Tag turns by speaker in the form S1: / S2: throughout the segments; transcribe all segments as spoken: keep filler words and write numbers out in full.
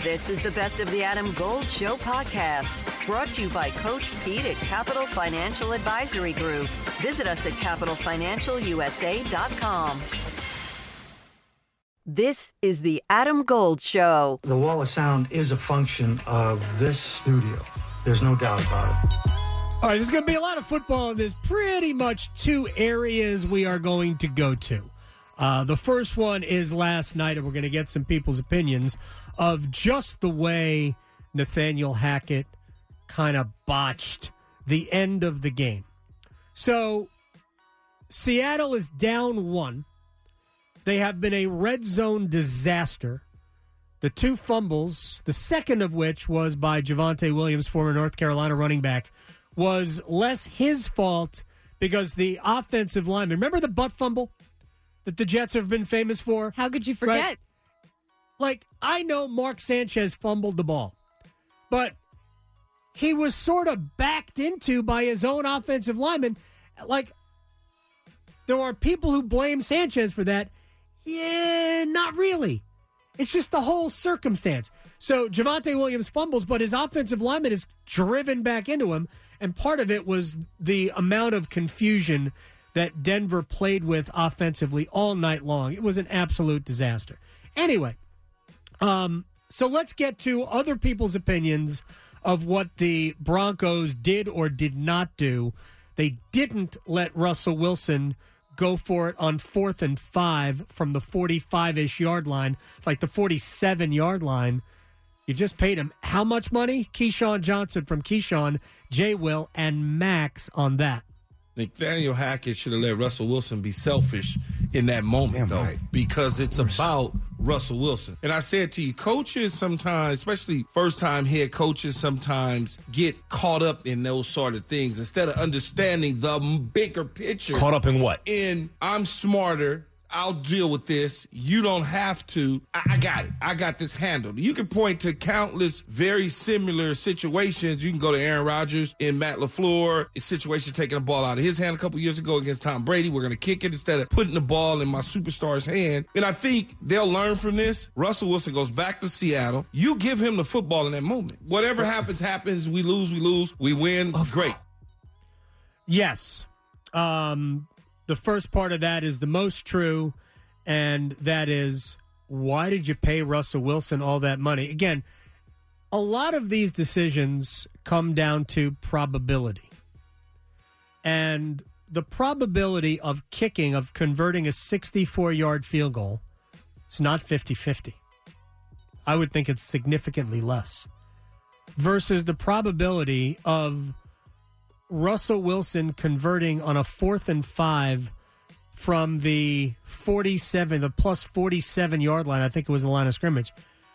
S1: This is the Best of the Adam Gold Show podcast, brought to you by Coach Pete at Capital Financial Advisory Group. Visit us at capital financial u s a dot com. This is the Adam Gold Show.
S2: The wall of sound is a function of this studio. There's no doubt about it.
S3: All right, there's going to be a lot of football, and there's pretty much two areas we are going to go to. Uh, the first one is last night, and we're going to get some people's opinions of just the way Nathaniel Hackett kind of botched the end of the game. So, Seattle is down one. They have been a red zone disaster. The two fumbles, the second of which was by Javonte Williams, former North Carolina running back, was less his fault because the offensive lineman, remember the butt fumble that the Jets have been famous for?
S4: How could you forget?
S3: Right? Like, I know Mark Sanchez fumbled the ball, but he was sort of backed into by his own offensive lineman. Like, there are people who blame Sanchez for that. Yeah, not really. It's just the whole circumstance. So Javonte Williams fumbles, but his offensive lineman is driven back into him, and part of it was the amount of confusion that Denver played with offensively all night long. It was an absolute disaster. Anyway, um, so let's get to other people's opinions of what the Broncos did or did not do. They didn't let Russell Wilson go for it on fourth and five from the forty-five-ish yard line, like the forty-seven-yard line. You just paid him how much money? Keyshawn Johnson from Keyshawn, J. Will, and Max on that.
S5: Nathaniel Hackett should have let Russell Wilson be selfish in that moment, Damn though, right. because it's about Russell Wilson. And I said to you, coaches sometimes, especially first-time head coaches, sometimes get caught up in those sort of things instead of understanding the bigger picture.
S6: Caught up in what?
S5: In, I'm smarter. I'll deal with this. You don't have to. I, I got it. I got this handled. You can point to countless very similar situations. You can go to Aaron Rodgers and Matt LaFleur. A situation taking the ball out of his hand a couple years ago against Tom Brady. We're going to kick it instead of putting the ball in my superstar's hand. And I think they'll learn from this. Russell Wilson goes back to Seattle. You give him the football in that moment. Whatever happens, happens. We lose, we lose. We win. Great.
S3: Yes. Um... The first part of that is the most true, and that is, why did you pay Russell Wilson all that money? Again, a lot of these decisions come down to probability. And the probability of kicking, of converting a sixty-four-yard field goal, it's not fifty-fifty. I would think it's significantly less. Versus the probability of Russell Wilson converting on a fourth and five from the forty-seven, the plus forty-seven-yard line. I think it was the line of scrimmage.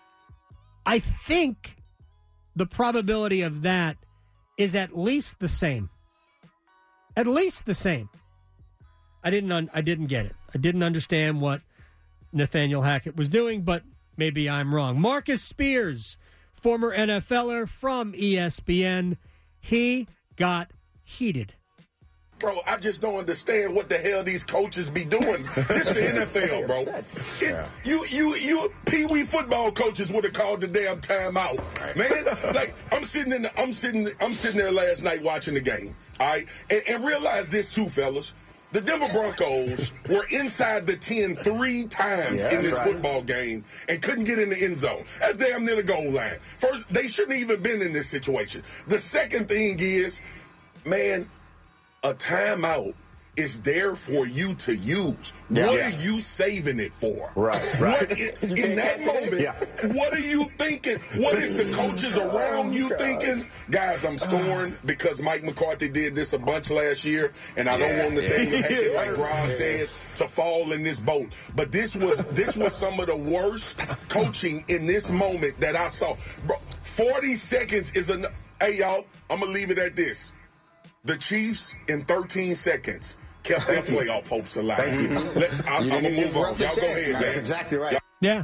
S3: I think the probability of that is at least the same. At least the same. I didn't. Un- I didn't get it. I didn't understand what Nathaniel Hackett was doing, but maybe I'm wrong. Marcus Spears, former N F L er from E S P N, he got heated.
S7: Bro, I just don't understand what the hell these coaches be doing. This the N F L, bro. It, you, you, you, Pee-wee football coaches would have called the damn timeout, man. Like I'm sitting in, the, I'm sitting, I'm sitting there last night watching the game. All right, and, and realize this too, fellas. The Denver Broncos were inside the ten three times yeah, in this right. football game and couldn't get in the end zone. That's damn near the goal line. First, they shouldn't even been in this situation. The second thing is, man, a timeout is there for you to use. Yeah. What yeah. are you saving it for?
S6: Right, right.
S7: What, in, in that moment, yeah. what are you thinking? What is the coaches around you thinking? Guys, I'm scoring because Mike McCarthy did this a bunch last year, and I yeah, don't want the yeah. thing, Hackett, like Ron said, to fall in this boat. But this was this was some of the worst coaching in this moment that I saw. Bro, forty seconds is enough. Hey, y'all, I'm going to leave it at this. The Chiefs, in thirteen seconds, kept their playoff hopes alive. Let, I'm, I'm going to move on. Y'all go ahead, man.
S6: That's exactly right.
S3: Yeah.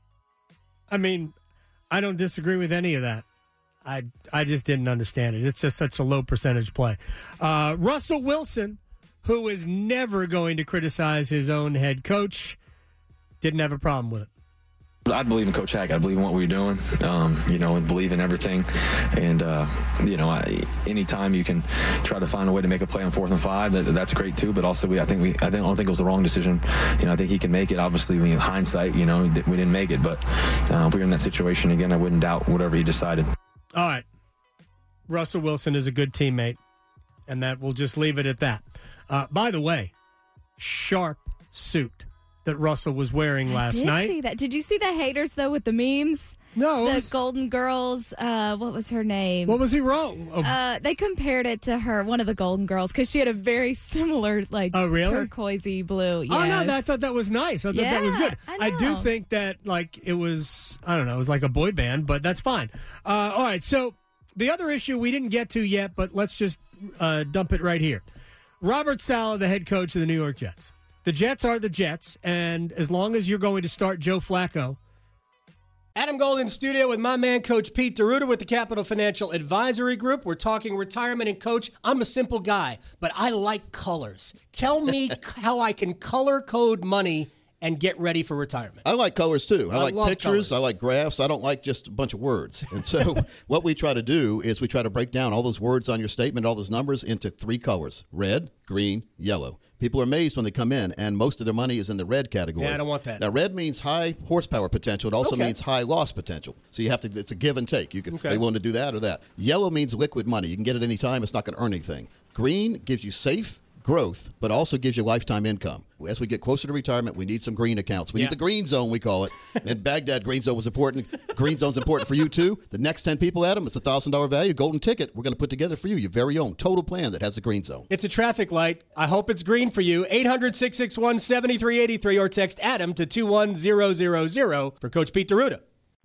S3: I mean, I don't disagree with any of that. I I just didn't understand it. It's just such a low percentage play. Uh, Russell Wilson, who is never going to criticize his own head coach, didn't have a problem with it.
S4: I believe in Coach Hackett. I believe in what we're doing, um, you know, and believe in everything. And, uh, you know, I, anytime you can try to find a way to make a play on fourth and five, that, that's great too. But also, we, I think we, I, think, I don't think it was the wrong decision. You know, I think he can make it. Obviously, in hindsight, you know, we didn't make it. But uh, if we were in that situation again, I wouldn't doubt whatever he decided.
S3: All right. Russell Wilson is a good teammate, and that we'll just leave it at that. Uh, by the way, sharp suit that Russell was wearing last
S6: I did
S3: night.
S6: See that. Did you see the haters, though, with the memes?
S3: No.
S6: The
S3: was,
S6: Golden Girls, uh, what was her name?
S3: What was he wrong? Oh.
S6: Uh, they compared it to her, one of the Golden Girls, because she had a very similar, like,
S3: oh, really?
S6: turquoisey blue. Yes.
S3: Oh, no, I thought that was nice. I thought
S6: yeah,
S3: that was good.
S6: I,
S3: I do think that, like, it was, I don't know, it was like a boy band, but that's fine. Uh, all right, so the other issue we didn't get to yet, but let's just uh, dump it right here. Robert Saleh, the head coach of the New York Jets. The Jets are the Jets, and as long as you're going to start Joe Flacco. Adam Gold in studio with my man, Coach Pete D'Arruda with the Capital Financial Advisory Group. We're talking retirement, and Coach, I'm a simple guy, but I like colors. Tell me how I can color code money and get ready for retirement.
S8: I like colors, too. I, I like pictures.
S3: Colors.
S8: I like graphs. I don't like just a bunch of words. And so what we try to do is we try to break down all those words on your statement, all those numbers, into three colors: red, green, yellow. People are amazed when they come in, and most of their money is in the red category.
S3: Yeah, I don't want that.
S8: Now, red means high horsepower potential. It also
S3: okay.
S8: means high loss potential. So you have to, it's a give and take. You can
S3: okay.
S8: be willing to do that or that. Yellow means liquid money. You can get it any time. It's not going to earn anything. Green gives you safe growth, but also gives you lifetime income. As we get closer to retirement, we need some green accounts. We
S3: yeah.
S8: need the green zone, we call it. In Baghdad, green zone was important. Green zone's important for you, too. The next ten people, Adam, it's a one thousand dollars value, golden ticket. We're going to put together for you your very own total plan that has the green zone.
S3: It's a traffic light. I hope it's green for you. eight hundred, six six one, seven three eight three or text Adam to two one zero zero zero for Coach Pete D'Arruda.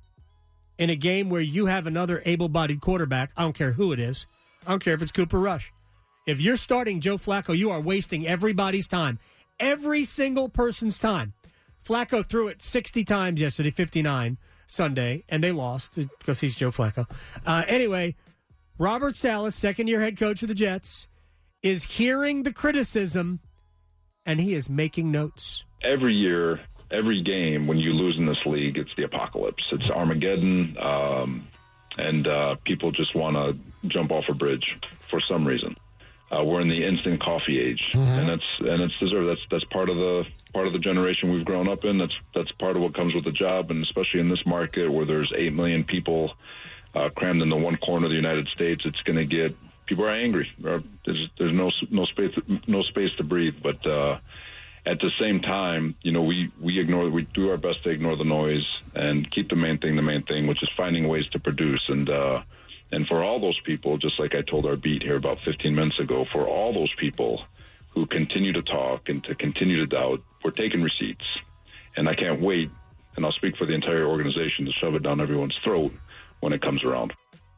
S3: In a game where you have another able-bodied quarterback, I don't care who it is. I don't care if it's Cooper Rush. If you're starting Joe Flacco, you are wasting everybody's time. Every single person's time. Flacco threw it sixty times yesterday, fifty-nine Sunday, and they lost because he's Joe Flacco. Uh, anyway, Robert Saleh, second-year head coach of the Jets, is hearing the criticism, and he is making notes.
S9: Every year, every game, when you lose in this league, it's the apocalypse. It's Armageddon, um, and uh, people just want to jump off a bridge for some reason. Uh, we're in the instant coffee age, mm-hmm. and that's and it's deserved. That's that's part of the part of the generation we've grown up in. That's that's part of what comes with the job, and especially in this market where there's eight million people uh, crammed in the one corner of the United States, it's going to get people are angry. There's there's no no space no space to breathe. But uh, at the same time, you know, we we ignore we do our best to ignore the noise and keep the main thing the main thing, which is finding ways to produce. And uh, And for all those people, just like I told our beat here about fifteen minutes ago, for all those people who continue to talk and to continue to doubt, we're taking receipts. And I can't wait, and I'll speak for the entire organization, to shove it down everyone's throat when it comes around.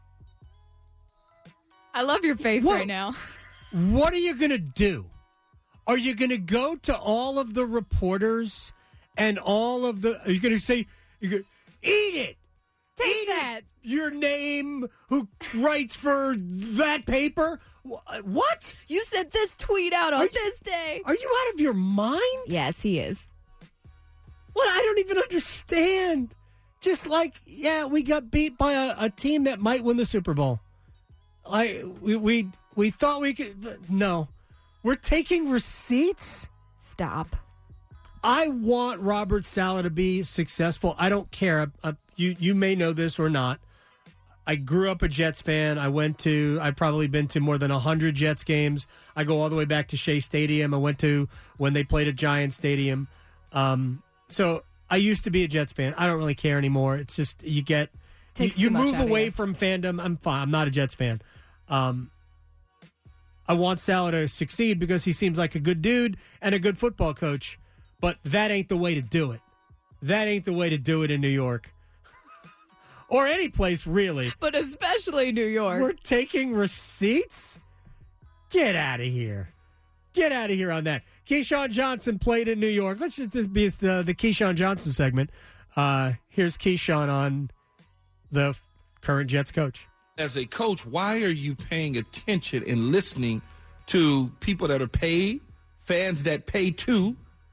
S6: I love your face
S3: what,
S6: right now.
S3: What are you going to do? Are you going to go to all of the reporters and all of the... Are you going to say, you're gonna, eat it?
S6: Take
S3: Eat
S6: that.
S3: It. Your name, who writes for that paper? What?
S6: You sent this tweet out on
S3: are
S6: this
S3: you,
S6: day.
S3: Are you out of your mind?
S6: Yes, he is.
S3: What? I don't even understand. Just like, yeah, we got beat by a, a team that might win the Super Bowl. I we, we we thought we could. No, we're taking receipts.
S6: Stop.
S3: I want Robert Saleh to be successful. I don't care. I, you you may know this or not. I grew up a Jets fan. I went to, I've probably been to more than one hundred Jets games. I go all the way back to Shea Stadium. I went to when they played at Giant Stadium. Um, so I used to be a Jets fan. I don't really care anymore. It's just, you get,
S6: Takes
S3: you, you
S6: too much
S3: move
S6: out of
S3: away
S6: you.
S3: from fandom. I'm fine. I'm not a Jets fan. Um, I want Saleh to succeed because he seems like a good dude and a good football coach. But that ain't the way to do it. That ain't the way to do it in New York. Or any place, really.
S6: But especially New York.
S3: We're taking receipts? Get out of here. Get out of here on that. Keyshawn Johnson played in New York. Let's just be the, the Keyshawn Johnson segment. Uh, here's Keyshawn on the current Jets coach.
S5: As a coach, why are you paying attention and listening to people that are paid, fans that pay too,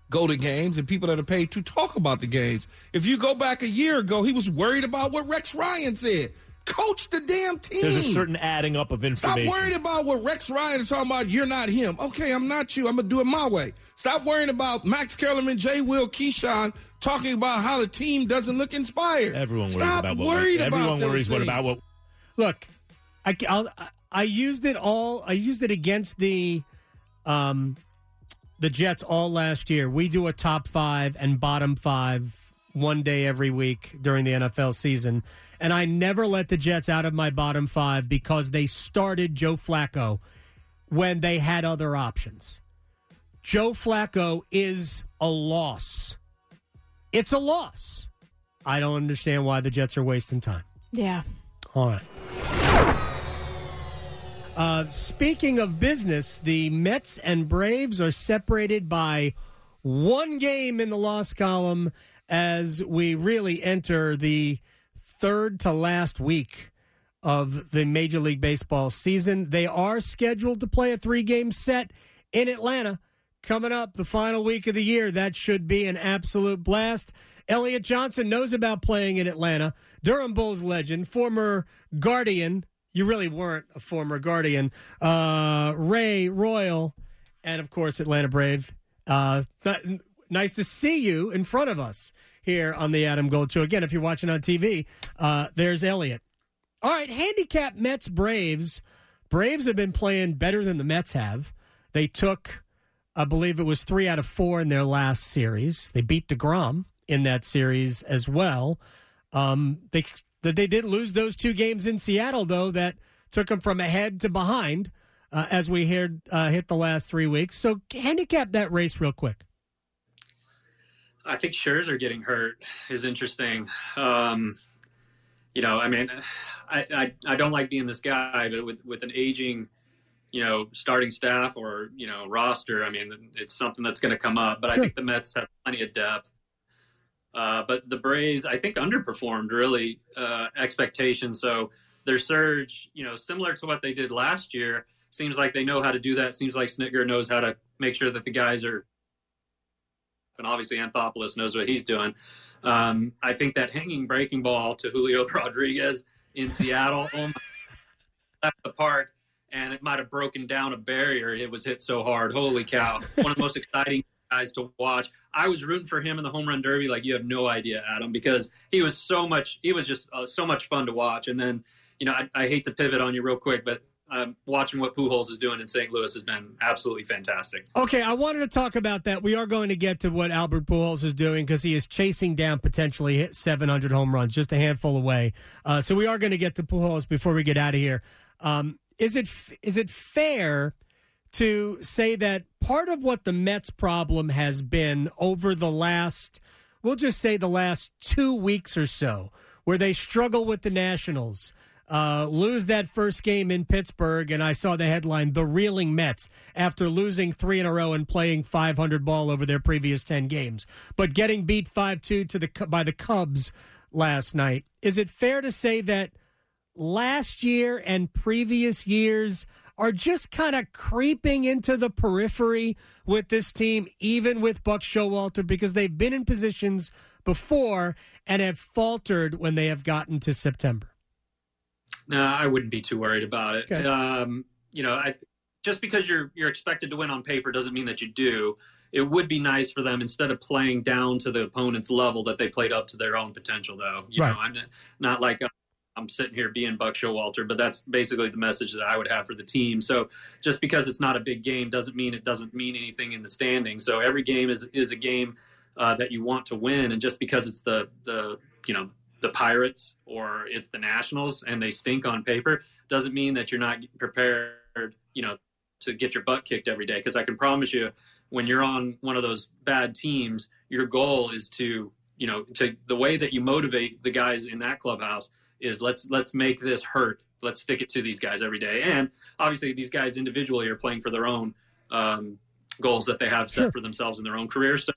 S5: go to games and people that are paid to talk about the games. If you go back a year ago, he was worried about what Rex Ryan said. Coach the damn team.
S10: There's a certain adding up of information.
S5: Stop worried about what Rex Ryan is talking about. You're not him. Okay, I'm not you. I'm going to do it my way. Stop worrying about Max Kellerman, J. Will, Keyshawn talking about how the team doesn't look inspired.
S10: Everyone worries
S5: Stop
S10: about what
S5: worried
S10: everyone
S5: about
S10: worries what
S5: things.
S10: about what.
S3: Look, I, I'll, I used it all. I used it against the um, the Jets all last year. We do a top five and bottom five one day every week during the N F L season. And I never let the Jets out of my bottom five because they started Joe Flacco when they had other options. Joe Flacco is a loss. It's a loss. I don't understand why the Jets are wasting time.
S6: Yeah.
S3: All right. Uh, speaking of business, the Mets and Braves are separated by one game in the loss column as we really enter the third to last week of the Major League Baseball season. They are scheduled to play a three-game set in Atlanta coming up the final week of the year. That should be an absolute blast. Elliot Johnson knows about playing in Atlanta. Durham Bulls legend, former Guardian. You really weren't a former Guardian. Uh, Ray Royal, and, of course, Atlanta Brave. Uh, th- nice to see you in front of us here on the Adam Gold Show. Again, if you're watching on T V, uh, there's Elliot. All right, handicap Mets Braves. Braves have been playing better than the Mets have. They took, I believe it was three out of four in their last series. They beat DeGrom in that series as well. Um, they they did lose those two games in Seattle, though, that took them from ahead to behind uh, as we heard, uh, hit the last three weeks. So handicap that race real quick.
S11: I think Scherzer getting hurt is interesting. Um, you know, I mean, I, I I don't like being this guy, but with, with an aging, you know, starting staff or, you know, roster, I mean, it's something that's going to come up. But I think the Mets have plenty of depth. Uh, but the Braves, I think, underperformed really uh, expectations. So their surge, you know, similar to what they did last year, seems like they know how to do that. Seems like Snitker knows how to make sure that the guys are. And obviously Anthopoulos knows what he's doing. Um, I think that hanging breaking ball to Julio Rodriguez in Seattle, oh my, left the park, and it might have broken down a barrier. It was hit so hard. Holy cow. One of the most exciting guys to watch. I was rooting for him in the home run derby like you have no idea, Adam, because he was so much, he was just uh, so much fun to watch. And then, you know, I, I hate to pivot on you real quick, but Um, watching what Pujols is doing in Saint Louis has been absolutely fantastic.
S3: Okay, I wanted to talk about that. We are going to get to what Albert Pujols is doing because he is chasing down potentially hit seven hundred home runs, just a handful away. Uh, so we are going to get to Pujols before we get out of here. Um, is it is it fair to say that part of what the Mets' problem has been over the last, we'll just say the last two weeks or so, where they struggle with the Nationals, Uh, lose that first game in Pittsburgh, and I saw the headline, The Reeling Mets, after losing three in a row and playing five hundred ball over their previous ten games, but getting beat five two to the by the Cubs last night. Is it fair to say that last year and previous years are just kind of creeping into the periphery with this team, even with Buck Showalter, because they've been in positions before and have faltered when they have gotten to September?
S11: No, I wouldn't be too worried about it.
S3: Okay.
S11: Um, you know, I, just because you're you're expected to win on paper doesn't mean that you do. It would be nice for them, instead of playing down to the opponent's level, that they played up to their own potential, though. You
S3: Right.
S11: know, I'm not like I'm sitting here being Buck Showalter, but that's basically the message that I would have for the team. So just because it's not a big game doesn't mean it doesn't mean anything in the standing. So every game is is a game uh, that you want to win, and just because it's the the you know. the Pirates or it's the Nationals and they stink on paper doesn't mean that you're not prepared, you know, to get your butt kicked every day. Because I can promise you, when you're on one of those bad teams, your goal is to, you know, to the way that you motivate the guys in that clubhouse is let's let's make this hurt. Let's stick it to these guys every day. And obviously these guys individually are playing for their own um, goals that they have set
S3: Sure.
S11: for themselves in their own careers. So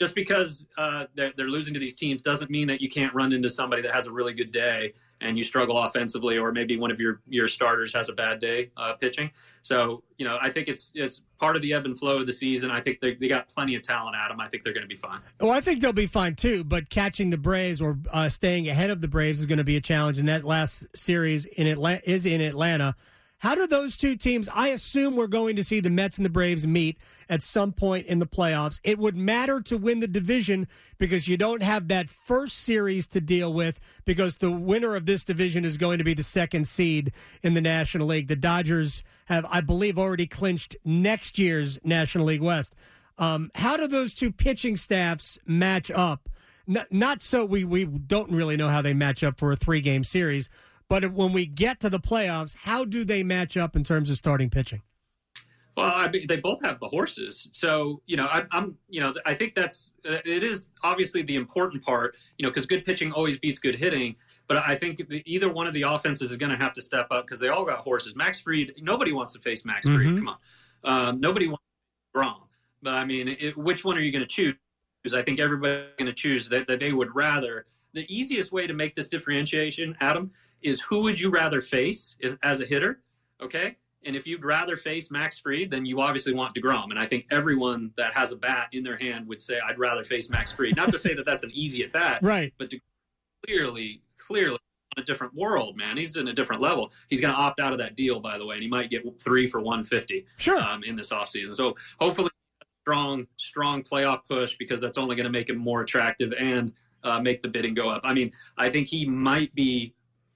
S11: just because uh, they're, they're losing to these teams doesn't mean that you can't run into somebody that has a really good day and you struggle offensively, or maybe one of your, your starters has a bad day uh, pitching. So, you know, I think it's it's part of the ebb and flow of the season. I think they, they got plenty of talent at them. I think they're going to be fine.
S3: Well, I think they'll be fine, too, but catching the Braves or uh, staying ahead of the Braves is going to be a challenge, and that last series in Atlanta, is in Atlanta. How do those two teams, I assume we're going to see the Mets and the Braves meet at some point in the playoffs. It would matter to win the division because you don't have that first series to deal with, because the winner of this division is going to be the second seed in the National League. The Dodgers have, I believe, already clinched next year's National League West. Um, how do those two pitching staffs match up? Not, not so we, we don't really know how they match up for a three-game series, but when we get to the playoffs, how do they match up in terms of starting pitching?
S11: Well, I mean, they both have the horses. So, you know, I, I'm, you know, I think that's, uh, it is obviously the important part, you know, because good pitching always beats good hitting. But I think the, either one of the offenses is going to have to step up because they all got horses. Max Fried, nobody wants to face Max Fried. Mm-hmm. Come on. Um, nobody wants to be wrong. But, I mean, it, which one are you going to choose? Because I think everybody's going to choose that, that they would rather. The easiest way to make this differentiation, Adam, is who would you rather face if, as a hitter, okay? And if you'd rather face Max Fried, then you obviously want DeGrom. And I think everyone that has a bat in their hand would say, I'd rather face Max Fried. Not to say that that's an easy at bat,
S3: right?
S11: But DeGrom clearly, clearly on a different world, man. He's in a different level. He's going to opt out of that deal, by the way, and he might get three for one fifty
S3: sure.
S11: um, in this offseason. So hopefully strong, strong playoff push, because that's only going to make him more attractive and uh, make the bidding go up. I mean, I think he might be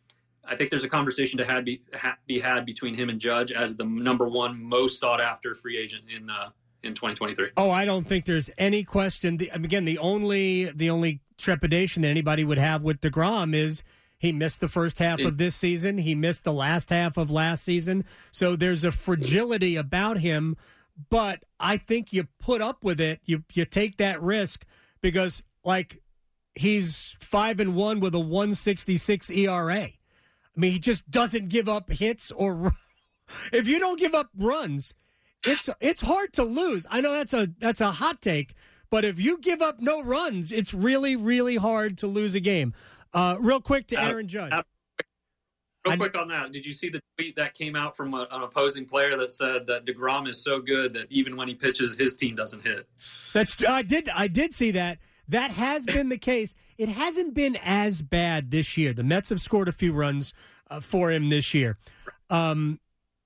S11: I think there's a conversation to have be, ha, be had between him and Judge as the number one most sought after free agent in uh, in twenty twenty-three.
S3: Oh, I don't think there's any question. The, again, the only the only trepidation that anybody would have with DeGrom is he missed the first half of this season. He missed the last half of last season. So there's a fragility about him. But I think you put up with it. You you take that risk because, like, he's five and one with a one sixty-six E R A. I mean, he just doesn't give up hits or if you don't give up runs, it's it's hard to lose. I know that's a that's a hot take, but if you give up no runs, it's really, really hard to lose a game. Uh, real quick to Aaron Judge.
S11: Uh, real quick on that, did you see the tweet that came out from a, an opposing player that said that DeGrom is so good that even when he pitches, his team doesn't hit?
S3: That's I did I did see that. That has been the case. It hasn't been as bad this year. The Mets have scored a few runs uh, for him this year. Um,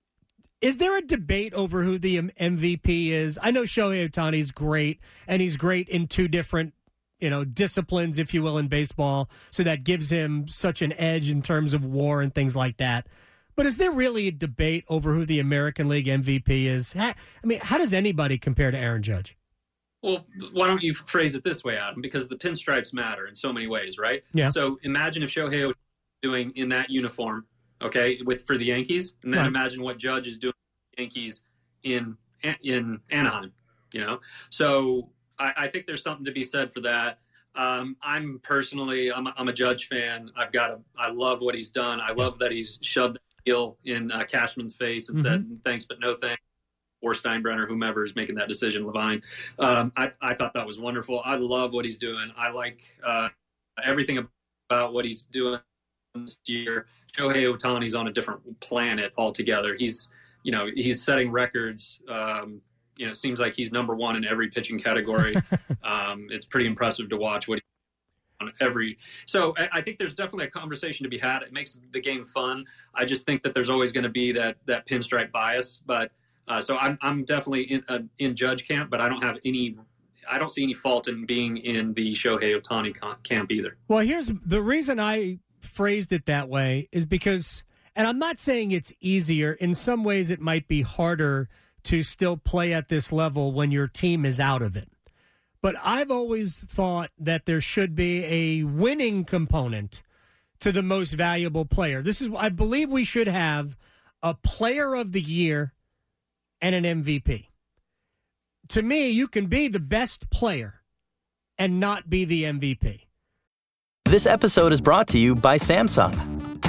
S3: is there a debate over who the M V P is? I know Shohei Ohtani's great, and he's great in two different, you know, disciplines, if you will, in baseball. So that gives him such an edge in terms of WAR and things like that. But is there really a debate over who the American League M V P is? I mean, how does anybody compare to Aaron Judge?
S11: Well, why don't you phrase it this way, Adam? Because the pinstripes matter in so many ways, right?
S3: Yeah.
S11: So imagine if Shohei Ohtani is doing in that uniform, okay, with for the Yankees, and then
S3: right.
S11: imagine what Judge is doing for the Yankees in in Anaheim. You know, so I, I think there's something to be said for that. Um, I'm personally, I'm a, I'm a Judge fan. I've got a, I love what he's done. I love that he's shoved the heel in uh, Cashman's face and mm-hmm. said thanks but no thanks. Or Steinbrenner, whomever is making that decision, Levine. Um, I, I thought that was wonderful. I love what he's doing. I like uh, everything about what he's doing this year. Shohei Ohtani's on a different planet altogether. He's, you know, he's setting records. Um, you know, it seems like he's number one in every pitching category. um, it's pretty impressive to watch what he on every. So I, I think there's definitely a conversation to be had. It makes the game fun. I just think that there's always going to be that that pinstripe bias, but. Uh, so I'm I'm definitely in uh, in Judge camp, but I don't have any, I don't see any fault in being in the Shohei Ohtani camp either.
S3: Well, here's the reason I phrased it that way is because, and I'm not saying it's easier. In some ways, it might be harder to still play at this level when your team is out of it. But I've always thought that there should be a winning component to the most valuable player. This is, I believe, we should have a Player of the Year and an M V P. To me, you can be the best player and not be the M V P.
S12: This episode is brought to you by Samsung.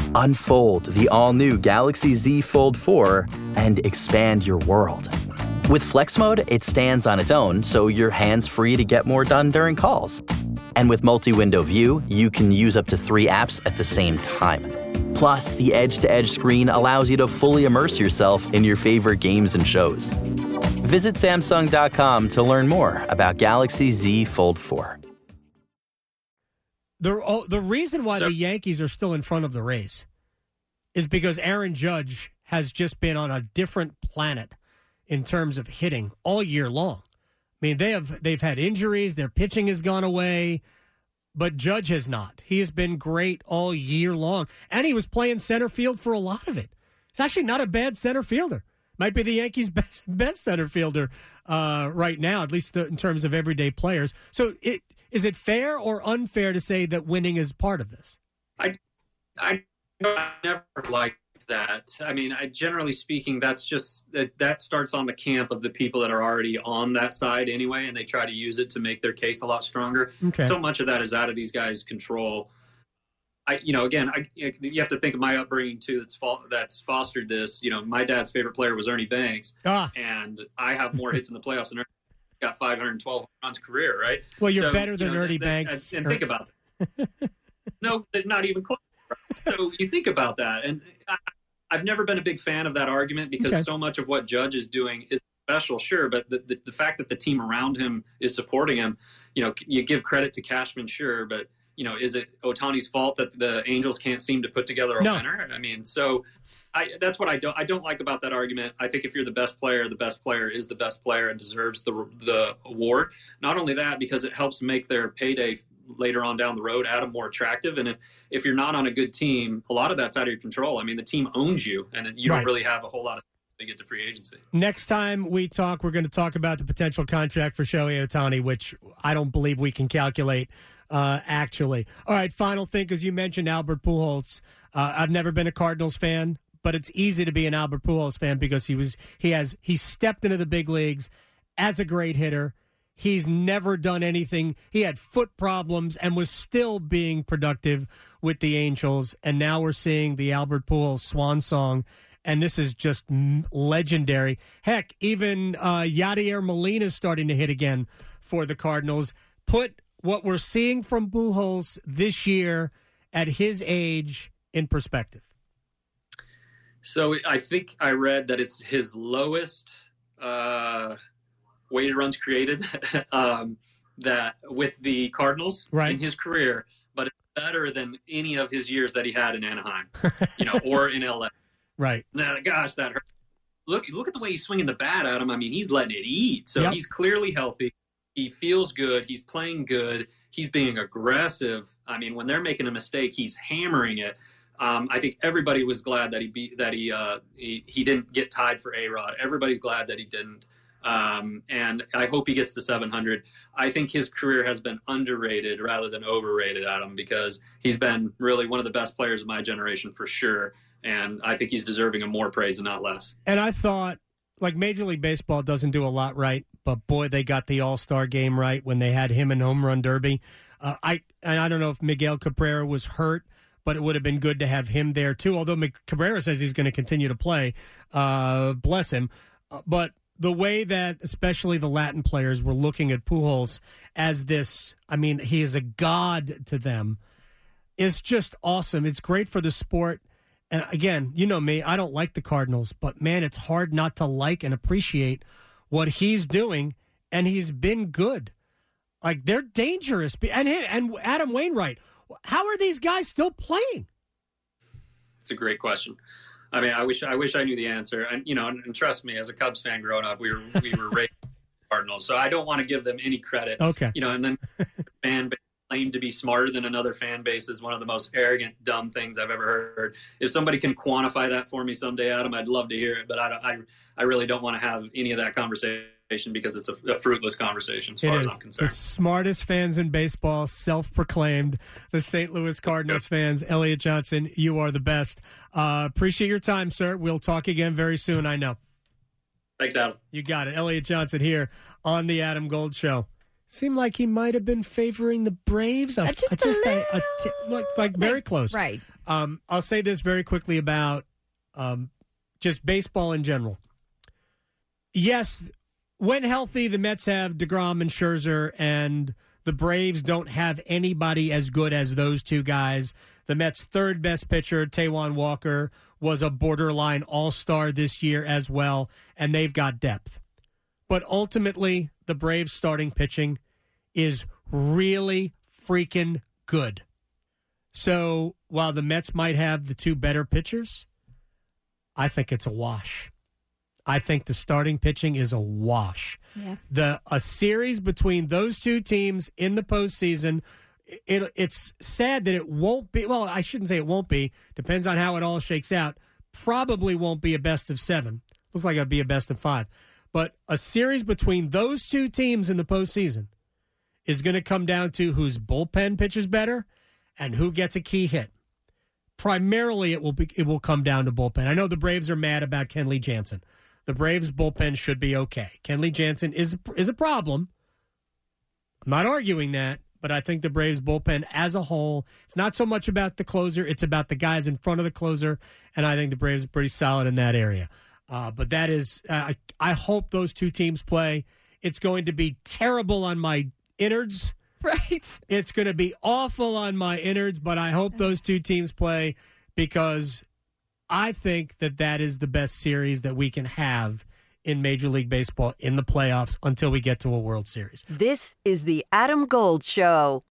S12: Unfold the all-new Galaxy Z Fold four and expand your world. With Flex Mode, it stands on its own, so your hand's free to get more done during calls. And with multi-window view, you can use up to three apps at the same time. Plus, the edge-to-edge screen allows you to fully immerse yourself in your favorite games and shows. Visit Samsung dot com to learn more about Galaxy Z Fold four.
S3: The, oh, the reason why the Yankees are still in front of the Rays is because Aaron Judge has just been on a different planet in terms of hitting all year long. I mean, they have they've had injuries, their pitching has gone away, but Judge has not. He has been great all year long, and he was playing center field for a lot of it. He's actually not a bad center fielder. Might be the Yankees' best best center fielder uh, right now, at least the, in terms of everyday players. So, it, is it fair or unfair to say that winning is part of this?
S11: I, I, I never liked that. I mean, I, generally speaking, that's just that, that starts on the camp of the people that are already on that side anyway, and they try to use it to make their case a lot stronger.
S3: Okay.
S11: So much of that is out of these guys' control. I, you know, again, I, you have to think of my upbringing too. That's fo- that's fostered this. You know, my dad's favorite player was Ernie Banks,
S3: ah.
S11: and I have more hits in the playoffs than Ernie. Got five hundred twelve runs career, right?
S3: Well, you're
S11: so,
S3: better than
S11: you know,
S3: Ernie
S11: that,
S3: Banks.
S11: And, and think about that. No, not even close. So you think about that, and I, I've never been a big fan of that argument because
S3: Okay.
S11: so much of what Judge is doing is special, sure, but the, the the fact that the team around him is supporting him, you know, you give credit to Cashman, sure, but you know, is it Ohtani's fault that the Angels can't seem to put together a
S3: No.
S11: winner? I mean, so. I, that's what I don't I don't like about that argument. I think if you're the best player, the best player is the best player and deserves the the award. Not only that, because it helps make their payday later on down the road, Adam, more attractive. And if, if you're not on a good team, a lot of that's out of your control. I mean, the team owns you, and you
S3: Right.
S11: don't really have a whole lot of to get to free agency.
S3: Next time we talk, we're going to talk about the potential contract for Shohei Ohtani, which I don't believe we can calculate uh, actually. All right, final thing, because you mentioned Albert Pujols. Uh, I've never been a Cardinals fan, but it's easy to be an Albert Pujols fan because he was he has he stepped into the big leagues as a great hitter. He's never done anything. He had foot problems and was still being productive with the Angels. And now we're seeing the Albert Pujols swan song, and this is just legendary. Heck, even uh, Yadier Molina is starting to hit again for the Cardinals. Put what we're seeing from Pujols this year at his age in perspective.
S11: So I think I read that it's his lowest uh, weighted runs created um, that with the Cardinals
S3: right.
S11: in his career, but it's better than any of his years that he had in Anaheim, you know, or in L A.
S3: Right.
S11: Now, gosh, that hurt. Look, look at the way he's swinging the bat at him. I mean, he's letting it eat. So
S3: Yep.
S11: he's clearly healthy. He feels good. He's playing good. He's being aggressive. I mean, when they're making a mistake, he's hammering it. Um, I think everybody was glad that he beat, that he, uh, he he didn't get tied for A-Rod. Everybody's glad that he didn't, um, and I hope he gets to seven hundred. I think his career has been underrated rather than overrated, Adam, because he's been really one of the best players of my generation for sure, and I think he's deserving of more praise and not less.
S3: And I thought, like, Major League Baseball doesn't do a lot right, but boy, they got the All-Star game right when they had him in Home Run Derby. Uh, I and I don't know if Miguel Cabrera was hurt, but it would have been good to have him there, too, although Cabrera says he's going to continue to play. Uh, bless him. Uh, but the way that especially the Latin players were looking at Pujols as this, I mean, he is a god to them, is just awesome. It's great for the sport. And, again, you know me, I don't like the Cardinals, but, man, it's hard not to like and appreciate what he's doing, and he's been good. Like, they're dangerous. And, and Adam Wainwright, how are these guys still playing?
S11: It's a great question. I mean, I wish I wish I knew the answer. And you know, and, and trust me, as a Cubs fan growing up, we were we were raised Cardinals, so I don't want to give them any credit.
S3: Okay.
S11: You know, and then fan base claim to be smarter than another fan base is one of the most arrogant, dumb things I've ever heard. If somebody can quantify that for me someday, Adam, I'd love to hear it. But I don't, I I really don't want to have any of that conversation because it's a, a fruitless conversation as far as I'm
S3: The
S11: concerned.
S3: smartest fans in baseball, self-proclaimed, the Saint Louis Cardinals fans. Elliot Johnson, you are the best. Uh, appreciate your time, sir. We'll talk again very soon, I know.
S11: Thanks, Adam.
S3: You got it. Elliot Johnson here on the Adam Gold Show. Seemed like he might have been favoring the Braves. I,
S6: just
S3: I just
S6: a
S3: I-
S6: little,
S3: I t- like, like very close.
S6: Right.
S3: Um, I'll say this very quickly about um, just baseball in general. Yes, when healthy, the Mets have DeGrom and Scherzer, and the Braves don't have anybody as good as those two guys. The Mets' third best pitcher, Taijuan Walker, was a borderline all-star this year as well, and they've got depth. But ultimately, the Braves' starting pitching is really freaking good. So while the Mets might have the two better pitchers, I think it's a wash. I think the starting pitching is a wash.
S6: Yeah.
S3: The a series between those two teams in the postseason, it, it's sad that it won't be. Well, I shouldn't say it won't be. Depends on how it all shakes out. Probably won't be a best of seven. Looks like it'll be a best of five. But a series between those two teams in the postseason is going to come down to whose bullpen pitches better and who gets a key hit. Primarily, it will be it will come down to bullpen. I know the Braves are mad about Kenley Jansen. The Braves' bullpen should be okay. Kenley Jansen is is a problem. I'm not arguing that, but I think the Braves' bullpen as a whole, it's not so much about the closer, it's about the guys in front of the closer, and I think the Braves are pretty solid in that area. Uh, but that is, uh, I, I hope those two teams play. It's going to be terrible on my innards.
S6: Right.
S3: It's going to be awful on my innards, but I hope those two teams play because I think that that is the best series that we can have in Major League Baseball in the playoffs until we get to a World Series.
S1: This is the Adam Gold Show.